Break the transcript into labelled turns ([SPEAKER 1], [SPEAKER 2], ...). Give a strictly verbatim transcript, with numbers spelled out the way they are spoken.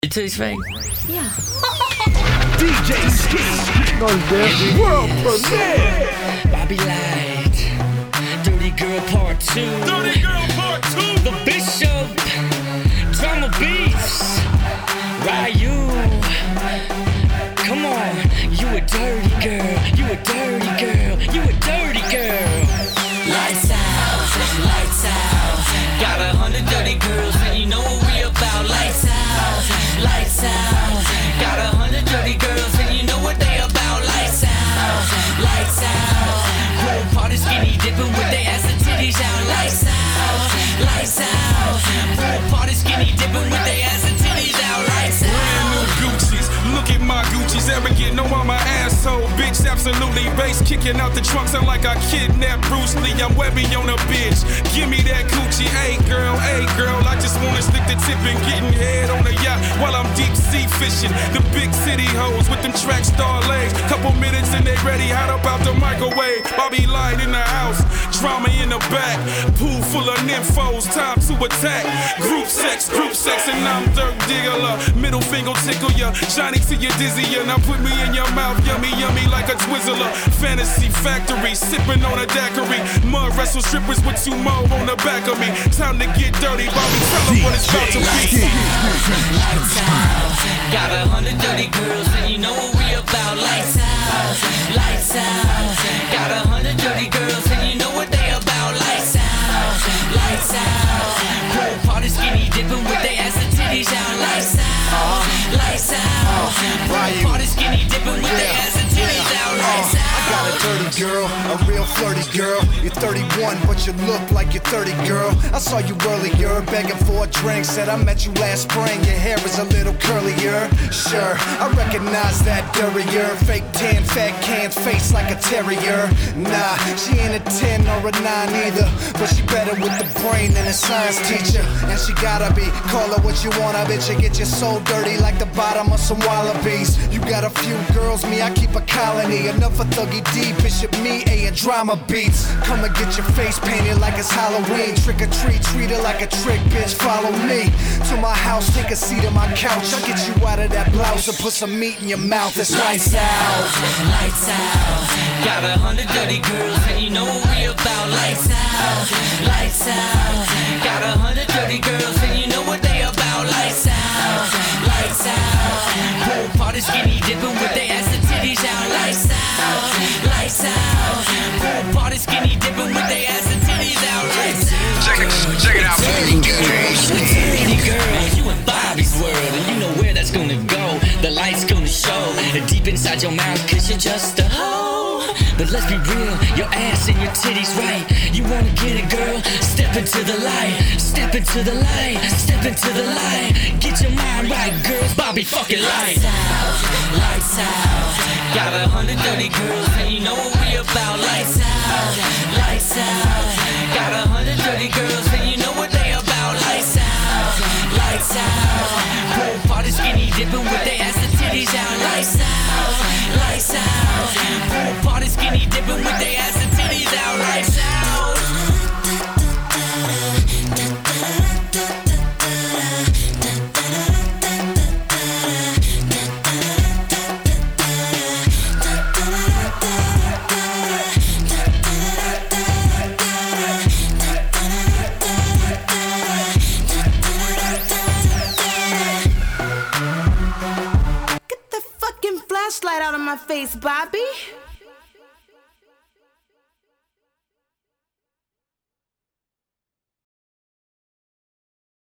[SPEAKER 1] Your titties fake?
[SPEAKER 2] Yeah.
[SPEAKER 3] D J Ski, world premiere.
[SPEAKER 1] Bobby Light, Dirty Girl Part Two.
[SPEAKER 3] Dirty Girl Part Two.
[SPEAKER 1] The Bishop, Drama Beats, Ryu. Come on, you a dirty girl, you a dirty girl, you a dirty girl. Lights out, lights out. Got a hundred dirty girls and you know what we about. Lights out, lights out. Got a hundred dirty girls and you know what they about. Lights out, lights out. Whole party skinny dipping with their ass and titties out. Lights out, lights out. Whole party skinny dipping with their ass and titties out. Lights out.
[SPEAKER 3] Brand new Gucci's, look at my Gucci's. Arrogant, no I'm my asshole, bitch. Absolutely, bass kicking out the trunk, sound like I kidnapped Bruce Lee. I'm Webby on a bitch. Give me that coochie, hey girl, hey girl. I just wanna stick the tip and getting head on the yacht while I'm deep sea fishing. The big city hoes with them track star legs. Couple minutes and they ready, hot up out the microwave. Bobby Light in the house, drama in the back. Pool full of nymphos, time to attack. Group sex, group sex, and I'm Dirk Diggler. Middle finger tickle ya, Johnny to your dizzier. Now put me in your mouth, yummy, yummy like a Twizzler. Fantasy factory, sipping on a daiquiri. Mud wrestle strippers with two more on the back of me. Time to get dirty, Bobby, tell them what it's about to be.
[SPEAKER 1] Lights out. Got a hundred dirty girls and you know what we about. Lights out, lights out. Got a hundred dirty girls and you know what they about. Lights out, lights out. Whole party skinny dipping with their ass and titties out. Lights out, lights out. Whole party skinny dipping with their ass and titties out. Lights out.
[SPEAKER 4] I got a dirty girl, a real flirty girl. You're thirty-one, but you look like you're thirty, girl. I saw you earlier, begging for a drink. Said I met you last spring, your hair is a little curlier. Sure, I recognize that dirtier. Fake tan, fat cans, face like a terrier. Nah, she ain't a ten or a nine either, but she better with the brain than a science teacher. And she gotta be, call her what you want, I bet you get your soul dirty like the bottom of some wallabies. You got a few girls, me, I keep a colony. Enough for Thuggy D, Bishop me, A and drama beats. Come and get your face painted like it's Halloween. Trick or treat, treat her like a trick, bitch, follow me to my house, take a seat on my couch. I'll get you out of that blouse and put some meat in your mouth. It's lights out,
[SPEAKER 1] lights out. Got a hundred dirty girls and you know what we about. Lights out, lights out. Got a hundred dirty girls and you know what they about. Lights out, lights out. Whole party skinny dipping with their ass and titties out. Lights out, lights out. Whole party skinny dipping with their ass and titties out. Lights out.
[SPEAKER 3] Check it, check it out.
[SPEAKER 1] Dirty girl, you in Bobby's world and you know where that's gonna go. The light's gonna show deep inside your mouth cause you're just a hoe. But let's be real, your ass and your titties right. You wanna get it, girl? Step into the light, step into the light, step into the light. Get your mind right, girls. Bobby fucking lights out, lights out. Got a hundred dirty girls and you know what we about. Lights out, lights out. Got a hundred dirty girls and you know what they about. Lights out, lights out. Whole party skinny dipping with their ass and titties out. Lights out, lights out. Whole party skinny dipping with their ass and titties out. Lights out.
[SPEAKER 2] Get the fucking flashlight out of my face, Bobby.